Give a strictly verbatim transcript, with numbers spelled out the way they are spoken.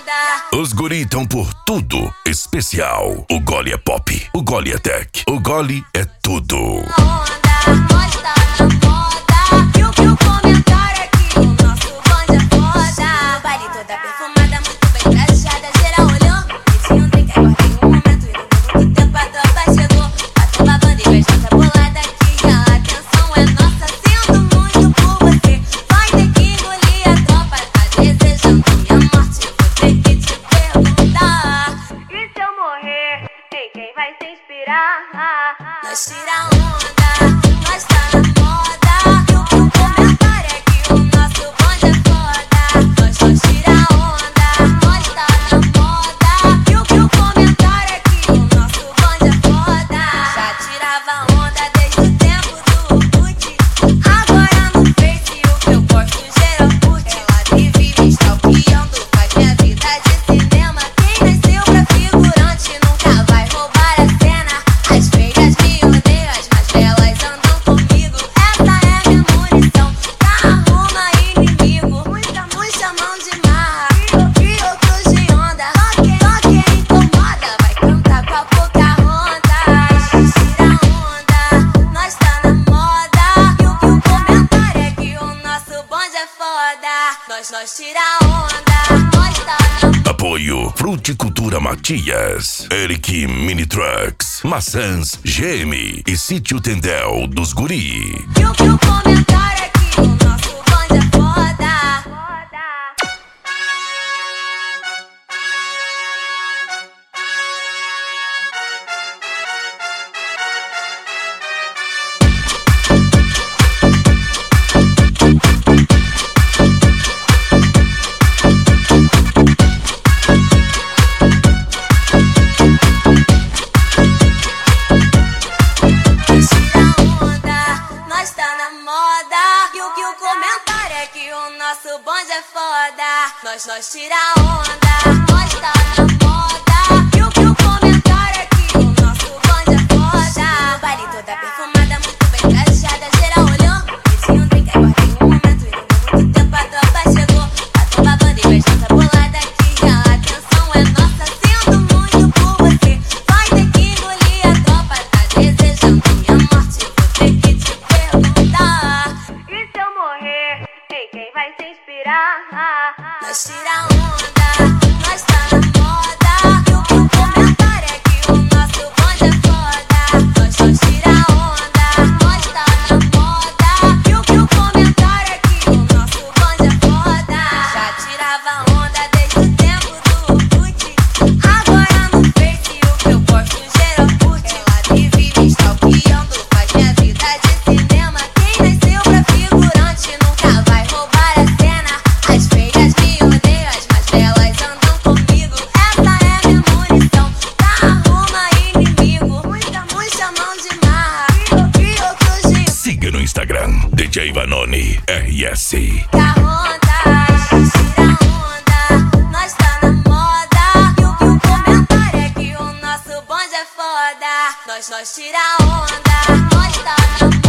onda. Os guri tão por tudo especial. O gole é pop, o gole é tech, o gole é tudo. Onda, nós tá na moda. E o que o comentário aqui, o nosso bonde é foda. No baile toda perfumada, muito bem trajada, geral olhou. Esse um tem que aguardar um momento e não muito tempo a tropa chegou. Bateu uma banda e fez nossa bolada aqui. A atenção é nossa, sinto muito por você. Vai ter que engolir a tropa, tá desejando minha morte. Vou ter que te perguntar, e se eu morrer, em quem vai se inspirar? Nós tira onda, nós tá na moda. E o que o comentário é que o nosso bonde é foda. Nós nós tira onda, nós tá na moda. E o que o comentário é que o nosso bonde é foda. Já tirava onda desde o tempo do Orkut. Agora no Face o que eu posto geral curte. Ela vive me stalkeando, faz minha vida de cinema. Quem nasceu pra figurante nunca vai roubar a cena. As feiras me odeiam, as mais belas andam comigo. Essa é minha munição, pra arruma inimigo. Muita, muita mão de marra, e outros de onda. Só quem incomoda vai cantar com a Pocahontas. Tira onda, nós tá na moda. E o que o comentário é que o nosso bonde é foda. Nós, nós tira onda, nós tá na Apoio Fruticultura Matias, Eric Mini Trucks, Maçãs G M e Sítio Tendel dos Guri. E o que o comentário é que o nosso bonde é foda. Nós tá na moda. E o que o comentário é que o nosso bonde é foda. Nós, nós tira onda, nós tá na moda. E o que o comentário é que o nosso bonde é foda. No baile toda perfumada, muito bem trajada, geral olhou. Esse um tem que aguardar um momento e não muito tempo a tropa chegou. Bateu uma banda e fez nossa bolada aqui. A atenção é nossa, sinto muito por você. Vai ter que engolir a tropa, tá desejando minha morte. Vou ter que te perguntar, e se eu morrer, em quem vai se inspirar? Nós tira onda, nós tá na moda. E o que o comentário é que o nosso bonde é foda. Nós nós tira onda, nós tá na moda. E o que o comentário é que o nosso bonde é foda. Já tirava onda desde o tempo do Orkut. Agora no Face o que eu posto geral curte. Ela vive me stalkeando, faz minha vida de cinema. Quem nasceu pra figurante nunca vai roubar a cena. As feiras me odeiam, as mais belas andam comigo. Essa é minha munição, pra arruma inimigo. Muita, muita mão de marra, e outros de Siga no Instagram, D J Vanoni R S. Pocahontas. Tira onda, nós tá na moda. E o que o comentário é que o nosso bonde é foda. Nós, nós tira onda, nós tá na